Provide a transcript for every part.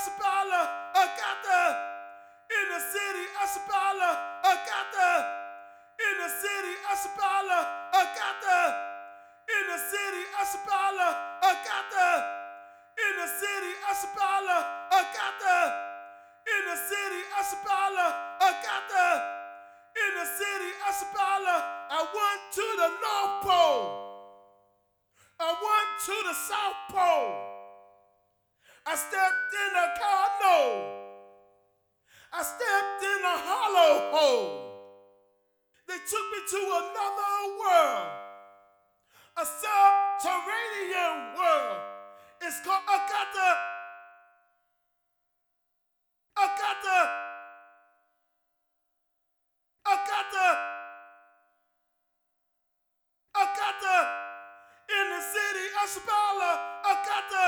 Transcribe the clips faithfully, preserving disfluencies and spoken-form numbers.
Ashbala, Agatha. In the city, Ashbala, Agatha. In the city, Ashbala, Agatha. In the city, Ashbala, Agatha. In the city, Ashbala, Agatha. In the city, Ashbala, Agatha. In the city, Ashbala, I went to the North Pole. I went to the South Pole. I stepped in a Carno. I stepped in a hollow hole. They took me to another world, a subterranean world. It's called Agatha. Agatha. Agatha. Agatha. In the city, Ashbala, Agatha.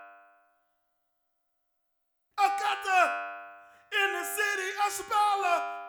Agatha. In the city, Ashbala,